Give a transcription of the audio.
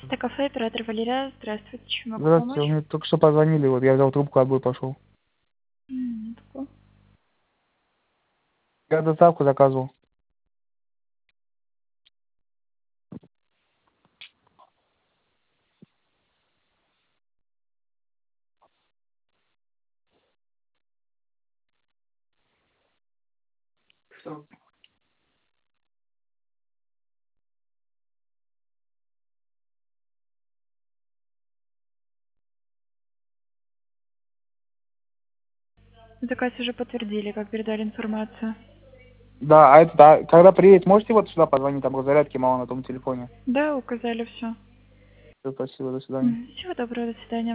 Это кафе, оператор Валерия. Здравствуйте, чем могу Здравствуйте, помочь? мне только что позвонили, вот я взял трубку, отбой пошел. Минутку. Я доставку заказывал. Что? Заказ уже подтвердили, как передали информацию. Да, а это, да, когда приедет, можете вот сюда позвонить, там зарядки мало на том телефоне. Да, указали все. Всё, спасибо, до свидания. Всего доброго, до свидания.